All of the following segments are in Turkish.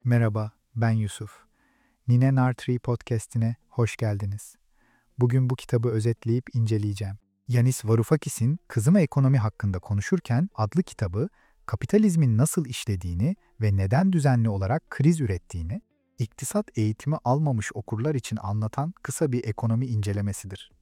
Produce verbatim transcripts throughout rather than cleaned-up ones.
Merhaba, ben Yusuf. Nine Nartree podcast'ine hoş geldiniz. Bugün bu kitabı özetleyip inceleyeceğim. Yanis Varoufakis'in Kızıma Ekonomi hakkında konuşurken adlı kitabı, kapitalizmin nasıl işlediğini ve neden düzenli olarak kriz ürettiğini, iktisat eğitimi almamış okurlar için anlatan kısa bir ekonomi incelemesidir.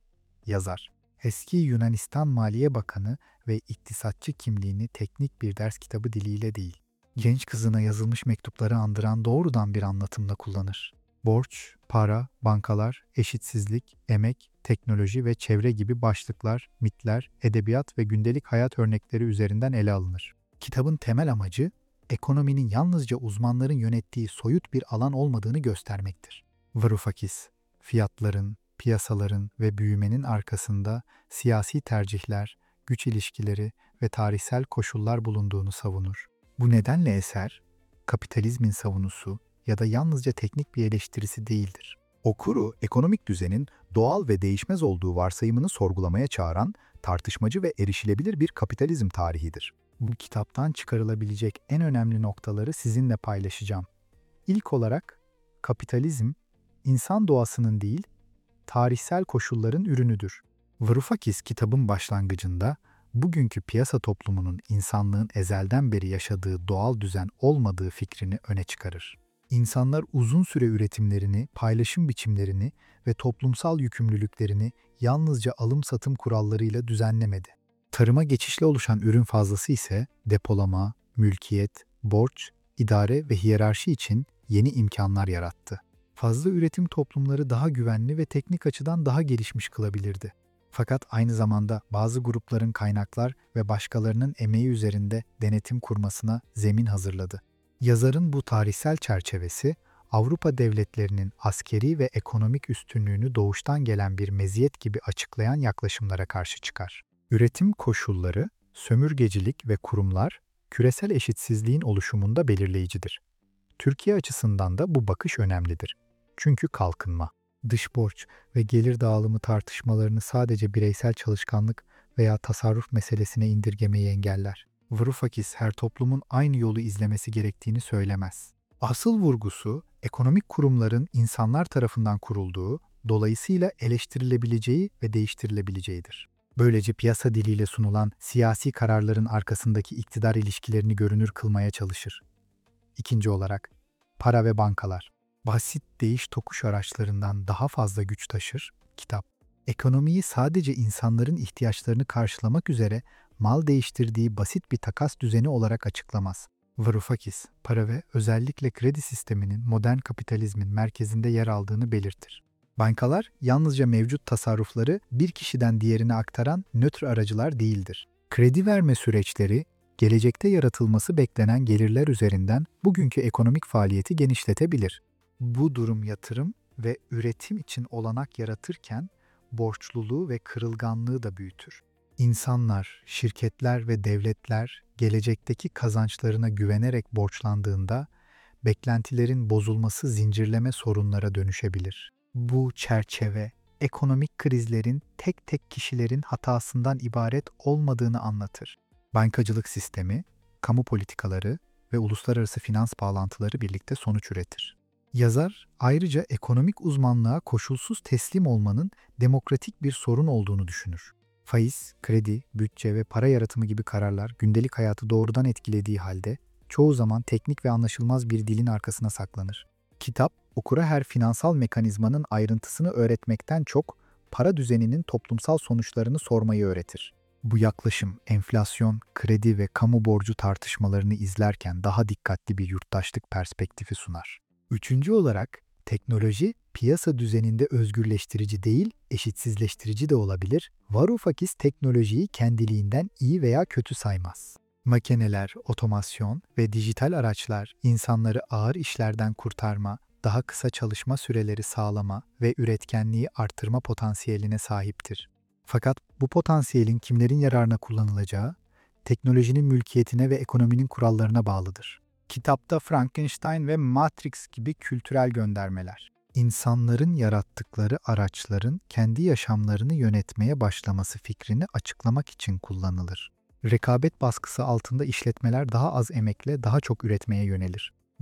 Yazar, eski Yunanistan Maliye Bakanı ve iktisatçı kimliğini teknik bir ders kitabı diliyle değil, genç kızına yazılmış mektupları andıran doğrudan bir anlatımla kullanır. Borç, para, bankalar, eşitsizlik, emek, teknoloji ve çevre gibi başlıklar, mitler, edebiyat ve gündelik hayat örnekleri üzerinden ele alınır. Kitabın temel amacı, ekonominin yalnızca uzmanların yönettiği soyut bir alan olmadığını göstermektir. Varoufakis, fiyatların, piyasaların ve büyümenin arkasında siyasi tercihler, güç ilişkileri ve tarihsel koşullar bulunduğunu savunur. Bu nedenle eser, kapitalizmin savunusu ya da yalnızca teknik bir eleştirisi değildir. Okuru, ekonomik düzenin doğal ve değişmez olduğu varsayımını sorgulamaya çağıran, tartışmacı ve erişilebilir bir kapitalizm tarihidir. Bu kitaptan çıkarılabilecek en önemli noktaları sizinle paylaşacağım. İlk olarak, kapitalizm, insan doğasının değil, tarihsel koşulların ürünüdür. Varoufakis kitabın başlangıcında, bugünkü piyasa toplumunun insanlığın ezelden beri yaşadığı doğal düzen olmadığı fikrini öne çıkarır. İnsanlar uzun süre üretimlerini, paylaşım biçimlerini ve toplumsal yükümlülüklerini yalnızca alım-satım kurallarıyla düzenlemedi. Tarıma geçişle oluşan ürün fazlası ise depolama, mülkiyet, borç, idare ve hiyerarşi için yeni imkanlar yarattı. Fazla üretim toplumları daha güvenli ve teknik açıdan daha gelişmiş kılabilirdi. Fakat aynı zamanda bazı grupların kaynaklar ve başkalarının emeği üzerinde denetim kurmasına zemin hazırladı. Yazarın bu tarihsel çerçevesi, Avrupa devletlerinin askeri ve ekonomik üstünlüğünü doğuştan gelen bir meziyet gibi açıklayan yaklaşımlara karşı çıkar. Üretim koşulları, sömürgecilik ve kurumlar, küresel eşitsizliğin oluşumunda belirleyicidir. Türkiye açısından da bu bakış önemlidir. Çünkü kalkınma, dış borç ve gelir dağılımı tartışmalarını sadece bireysel çalışkanlık veya tasarruf meselesine indirgemeyi engeller. Varoufakis her toplumun aynı yolu izlemesi gerektiğini söylemez. Asıl vurgusu, ekonomik kurumların insanlar tarafından kurulduğu, dolayısıyla eleştirilebileceği ve değiştirilebileceğidir. Böylece piyasa diliyle sunulan siyasi kararların arkasındaki iktidar ilişkilerini görünür kılmaya çalışır. İkinci olarak, para ve bankalar. Basit değiş tokuş araçlarından daha fazla güç taşır, kitap. Ekonomiyi sadece insanların ihtiyaçlarını karşılamak üzere mal değiştirdiği basit bir takas düzeni olarak açıklamaz. Varoufakis, para ve özellikle kredi sisteminin modern kapitalizmin merkezinde yer aldığını belirtir. Bankalar yalnızca mevcut tasarrufları bir kişiden diğerine aktaran nötr aracılar değildir. Kredi verme süreçleri, gelecekte yaratılması beklenen gelirler üzerinden bugünkü ekonomik faaliyeti genişletebilir. Bu durum yatırım ve üretim için olanak yaratırken borçluluğu ve kırılganlığı da büyütür. İnsanlar, şirketler ve devletler gelecekteki kazançlarına güvenerek borçlandığında beklentilerin bozulması zincirleme sorunlara dönüşebilir. Bu çerçeve ekonomik krizlerin tek tek kişilerin hatasından ibaret olmadığını anlatır. Bankacılık sistemi, kamu politikaları ve uluslararası finans bağlantıları birlikte sonuç üretir. Yazar, ayrıca ekonomik uzmanlığa koşulsuz teslim olmanın demokratik bir sorun olduğunu düşünür. Faiz, kredi, bütçe ve para yaratımı gibi kararlar gündelik hayatı doğrudan etkilediği halde çoğu zaman teknik ve anlaşılmaz bir dilin arkasına saklanır. Kitap, okura her finansal mekanizmanın ayrıntısını öğretmekten çok para düzeninin toplumsal sonuçlarını sormayı öğretir. Bu yaklaşım, enflasyon, kredi ve kamu borcu tartışmalarını izlerken daha dikkatli bir yurttaşlık perspektifi sunar. Üçüncü olarak, teknoloji, piyasa düzeninde özgürleştirici değil, eşitsizleştirici de olabilir. Varoufakis teknolojiyi kendiliğinden iyi veya kötü saymaz. Makineler, otomasyon ve dijital araçlar insanları ağır işlerden kurtarma, daha kısa çalışma süreleri sağlama ve üretkenliği artırma potansiyeline sahiptir. Fakat bu potansiyelin kimlerin yararına kullanılacağı, teknolojinin mülkiyetine ve ekonominin kurallarına bağlıdır. Kitapta Frankenstein ve Matrix gibi kültürel göndermeler, insanların yarattıkları araçların kendi yaşamlarını yönetmeye başlaması fikrini açıklamak için kullanılır. Rekabet baskısı altında işletmeler daha az emekle daha çok üretmeye yönelir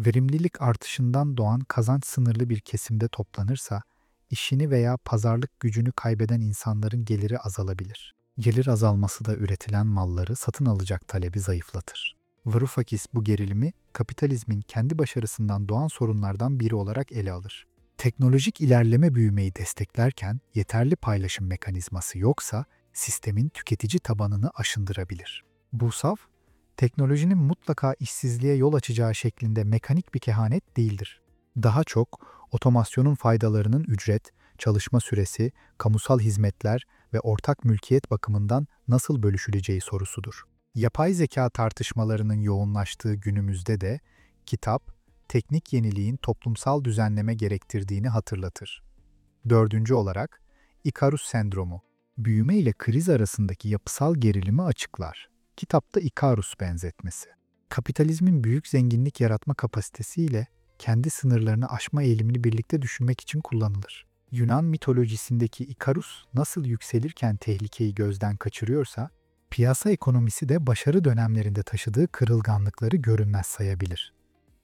Verimlilik artışından doğan kazanç sınırlı bir kesimde toplanırsa, işini veya pazarlık gücünü kaybeden insanların geliri azalabilir. Gelir azalması da üretilen malları satın alacak talebi zayıflatır. Varoufakis bu gerilimi kapitalizmin kendi başarısından doğan sorunlardan biri olarak ele alır. Teknolojik ilerleme büyümeyi desteklerken yeterli paylaşım mekanizması yoksa sistemin tüketici tabanını aşındırabilir. Bu saf, teknolojinin mutlaka işsizliğe yol açacağı şeklinde mekanik bir kehanet değildir. Daha çok otomasyonun faydalarının ücret, çalışma süresi, kamusal hizmetler ve ortak mülkiyet bakımından nasıl bölüşüleceği sorusudur. Yapay zeka tartışmalarının yoğunlaştığı günümüzde de kitap, teknik yeniliğin toplumsal düzenleme gerektirdiğini hatırlatır. Dördüncü olarak, Ikarus sendromu, büyüme ile kriz arasındaki yapısal gerilimi açıklar. Kitapta Ikarus benzetmesi. Kapitalizmin büyük zenginlik yaratma kapasitesiyle kendi sınırlarını aşma eğilimini birlikte düşünmek için kullanılır. Yunan mitolojisindeki Ikarus nasıl yükselirken tehlikeyi gözden kaçırıyorsa, piyasa ekonomisi de başarı dönemlerinde taşıdığı kırılganlıkları görünmez sayabilir.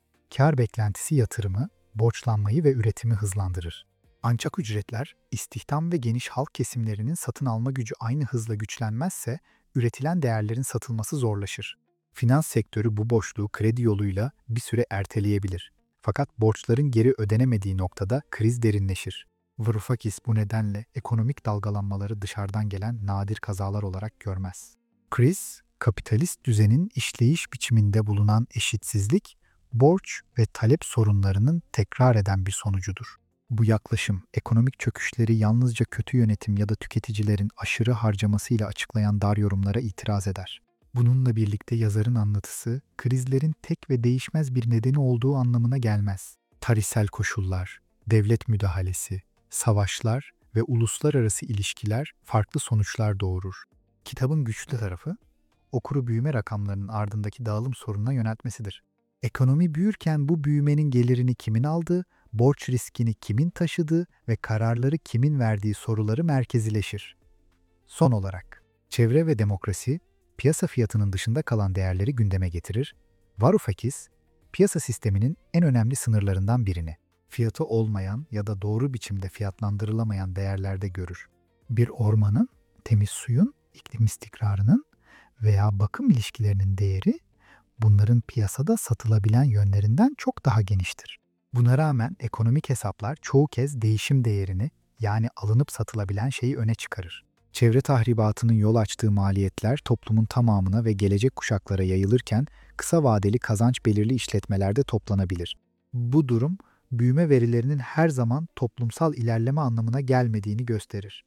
Kâr beklentisi yatırımı, borçlanmayı ve üretimi hızlandırır. Ancak ücretler, istihdam ve geniş halk kesimlerinin satın alma gücü aynı hızla güçlenmezse, üretilen değerlerin satılması zorlaşır. Finans sektörü bu boşluğu kredi yoluyla bir süre erteleyebilir. Fakat borçların geri ödenemediği noktada kriz derinleşir. Varoufakis bu nedenle ekonomik dalgalanmaları dışarıdan gelen nadir kazalar olarak görmez. Kriz, kapitalist düzenin işleyiş biçiminde bulunan eşitsizlik, borç ve talep sorunlarının tekrar eden bir sonucudur. Bu yaklaşım, ekonomik çöküşleri yalnızca kötü yönetim ya da tüketicilerin aşırı harcamasıyla açıklayan dar yorumlara itiraz eder. Bununla birlikte yazarın anlatısı, krizlerin tek ve değişmez bir nedeni olduğu anlamına gelmez. Tarihsel koşullar, devlet müdahalesi, savaşlar ve uluslararası ilişkiler farklı sonuçlar doğurur. Kitabın güçlü tarafı, okuru büyüme rakamlarının ardındaki dağılım sorununa yöneltmesidir. Ekonomi büyürken bu büyümenin gelirini kimin aldığı, borç riskini kimin taşıdığı ve kararları kimin verdiği soruları merkezileşir. Son olarak, çevre ve demokrasi, piyasa fiyatının dışında kalan değerleri gündeme getirir. Varoufakis, piyasa sisteminin en önemli sınırlarından birini, fiyatı olmayan ya da doğru biçimde fiyatlandırılamayan değerlerde görür. Bir ormanın, temiz suyun, iklim istikrarının veya bakım ilişkilerinin değeri, bunların piyasada satılabilen yönlerinden çok daha geniştir. Buna rağmen ekonomik hesaplar çoğu kez değişim değerini, yani alınıp satılabilen şeyi öne çıkarır. Çevre tahribatının yol açtığı maliyetler toplumun tamamına ve gelecek kuşaklara yayılırken kısa vadeli kazanç belirli işletmelerde toplanabilir. Bu durum, büyüme verilerinin her zaman toplumsal ilerleme anlamına gelmediğini gösterir.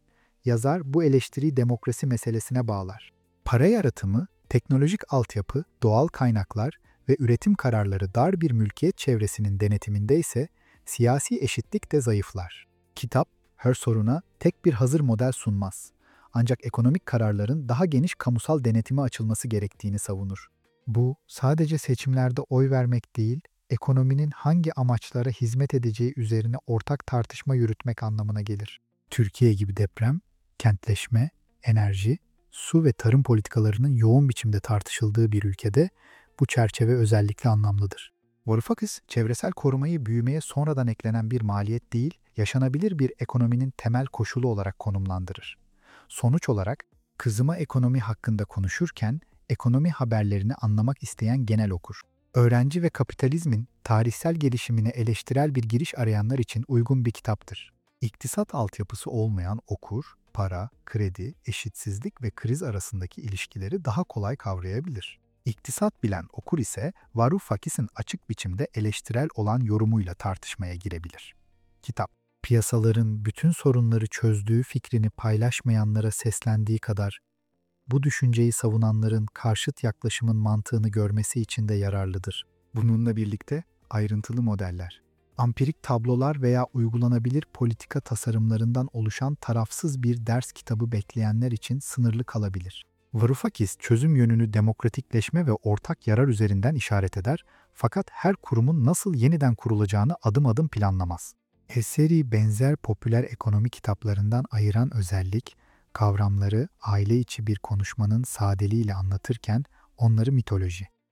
Yazar bu eleştiriyi demokrasi meselesine bağlar. Para yaratımı, teknolojik altyapı, doğal kaynaklar ve üretim kararları dar bir mülkiyet çevresinin denetiminde ise siyasi eşitlik de zayıflar. Kitap, her soruna tek bir hazır model sunmaz. Ancak ekonomik kararların daha geniş kamusal denetime açılması gerektiğini savunur. Bu, sadece seçimlerde oy vermek değil, ekonominin hangi amaçlara hizmet edeceği üzerine ortak tartışma yürütmek anlamına gelir. Türkiye gibi deprem, kentleşme, enerji, su ve tarım politikalarının yoğun biçimde tartışıldığı bir ülkede bu çerçeve özellikle anlamlıdır. Varoufakis, çevresel korumayı büyümeye sonradan eklenen bir maliyet değil, yaşanabilir bir ekonominin temel koşulu olarak konumlandırır. Sonuç olarak, Kızıma Ekonomi hakkında konuşurken, ekonomi haberlerini anlamak isteyen genel okur. Öğrenci ve kapitalizmin tarihsel gelişimine eleştirel bir giriş arayanlar için uygun bir kitaptır. İktisat altyapısı olmayan okur, para, kredi, eşitsizlik ve kriz arasındaki ilişkileri daha kolay kavrayabilir. İktisat bilen okur ise Varoufakis'in açık biçimde eleştirel olan yorumuyla tartışmaya girebilir. Kitap, piyasaların bütün sorunları çözdüğü fikrini paylaşmayanlara seslendiği kadar, bu düşünceyi savunanların karşıt yaklaşımın mantığını görmesi için de yararlıdır. Bununla birlikte ayrıntılı modeller, ampirik tablolar veya uygulanabilir politika tasarımlarından oluşan tarafsız bir ders kitabı bekleyenler için sınırlı kalabilir. Varoufakis çözüm yönünü demokratikleşme ve ortak yarar üzerinden işaret eder, fakat her kurumun nasıl yeniden kurulacağını adım adım planlamaz. Eseri benzer popüler ekonomi kitaplarından ayıran özellik, kavramları aile içi bir konuşmanın sadeliğiyle anlatırken onları mitoloji,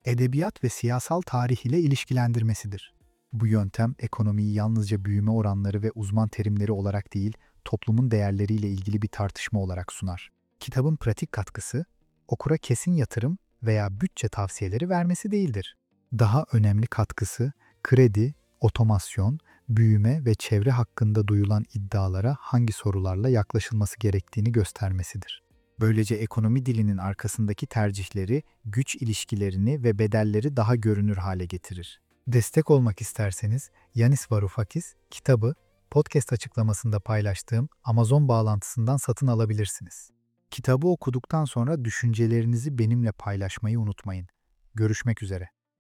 edebiyat ve siyasal tarih ile ilişkilendirmesidir. Bu yöntem ekonomiyi yalnızca büyüme oranları ve uzman terimleri olarak değil, toplumun değerleriyle ilgili bir tartışma olarak sunar. Kitabın pratik katkısı, okura kesin yatırım veya bütçe tavsiyeleri vermesi değildir. Daha önemli katkısı, kredi, otomasyon, büyüme ve çevre hakkında duyulan iddialara hangi sorularla yaklaşılması gerektiğini göstermesidir. Böylece ekonomi dilinin arkasındaki tercihleri, güç ilişkilerini ve bedelleri daha görünür hale getirir. Destek olmak isterseniz Yanis Varoufakis kitabı podcast açıklamasında paylaştığım Amazon bağlantısından satın alabilirsiniz. Kitabı okuduktan sonra düşüncelerinizi benimle paylaşmayı unutmayın. Görüşmek üzere.